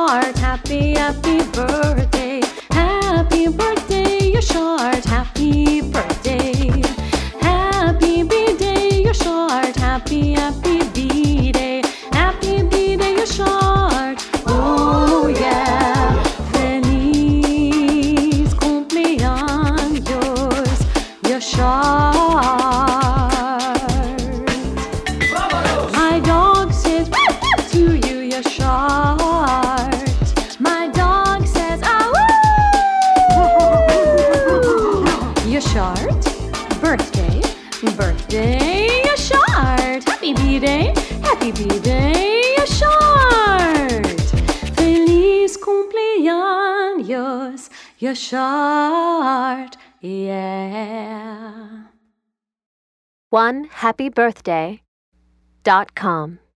Short. Happy, happy birthday. Happy birthday, you're short. Happy birthday. Happy B-day, you're short. Happy, happy B-day. Happy B-day, you're short. Oh yeah. Feliz cumpleaños, you're short. My dog says to you, you're short. My dog says, ah, woo! You're short. Birthday, birthday, you're short. Happy B-day, happy B-day, you're short. Feliz cumpleaños, you're short, yeah. OneHappyBirthday.com